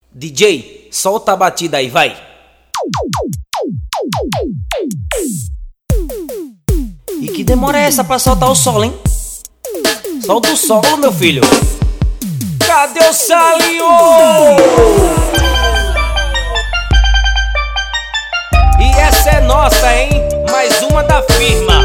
DJ, solta a batida aí, vai. E que demora é essa pra soltar o solo, hein? Solta o solo, meu filho. Cadê o Salinho? E essa é nossa, hein? Mais uma da firma.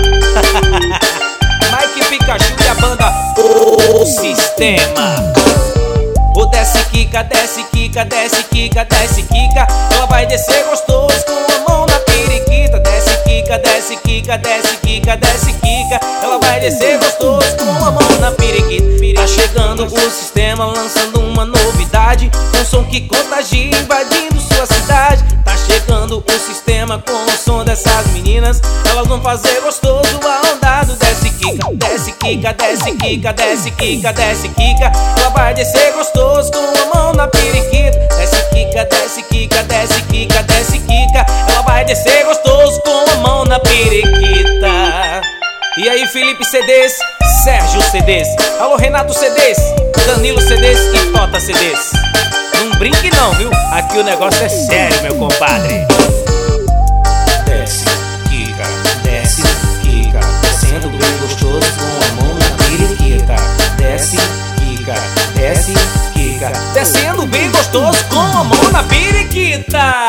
Mike Pikachu e a banda O Sistema. O desce quica, desce quica, desce quica, desce quica. Ela vai descer gostoso com a mão na periquita. Desce quica, desce quica, desce quica, desce quica. Ela vai descer gostoso com a mão na periquita. Tá chegando o Sistema, lançando uma novidade, um som que contagia, invadindo sua cidade. Tá chegando o Sistema com o som dessas meninas. Elas vão fazer gostoso a onda do desce quica. Desce quica, desce quica, desce quica, desce quica. Ela vai descer gostoso com a mão na periquita. Desce quica, desce quica, desce quica, desce quica. Ela vai descer gostoso com a mão na periquita. E aí, Felipe CDs, Sérgio CDs, alô Renato CDs, Danilo CDs e Tota CDs. Não brinque não, viu? Aqui o negócio é sério, meu compadre. Desce, quica, desce, quica, descendo bem gostoso com a mão na periquita. Desce, quica, desce, quica, descendo bem gostoso com a mão na periquita.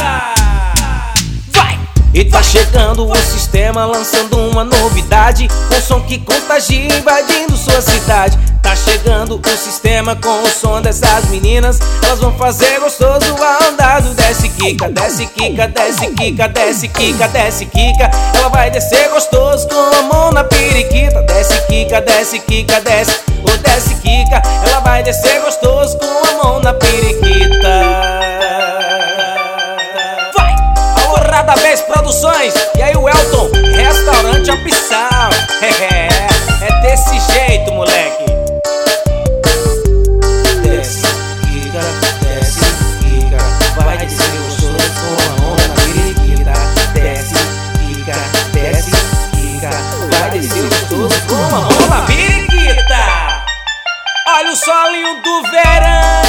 E tá chegando o Sistema, lançando uma novidade, um som que contagia, invadindo sua cidade. Tá chegando o Sistema com o som dessas meninas. Elas vão fazer gostoso a onda do desce quica. Desce quica, desce quica, desce quica, desce quica. Ela vai descer gostoso com a mão na periquita. Desce quica, desce quica, desce, o desce quica. Ela vai descer gostoso com a mão na periquita. Da vez Produções, e aí o Elton, Restaurante Opção. É desse jeito, moleque. Desce, quica, desce, quica. Vai descer gostoso com a mão na periquita. Desce, quica, desce, quica. Vai descer gostoso com a mão na periquita. Olha o solinho do verão.